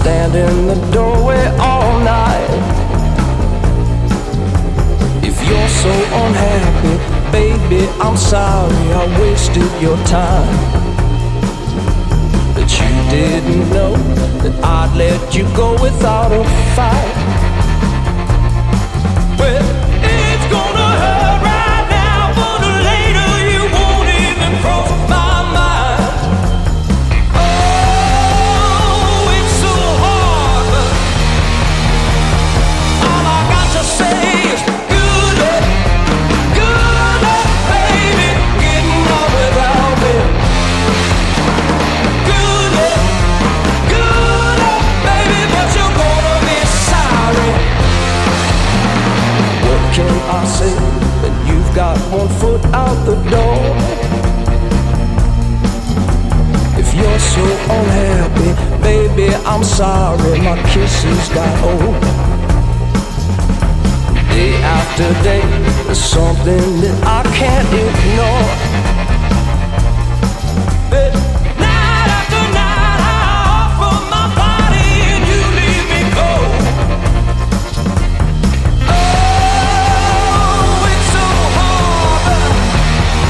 stand in the doorway all night. If you're so unhappy, baby, I'm sorry I wasted your time. But you didn't know that I'd let you go without a fight. Well, it's gonna hurt right now, but later you won't even cross my mind. Oh, it's so hard, but all I got to say is good luck, baby, getting on without me. Good luck, baby, but you're gonna be sorry. What can I say when you've got one foot out the door? If you're so unhappy, baby, I'm sorry my kisses got old. Day after day, there's something that I can't ignore.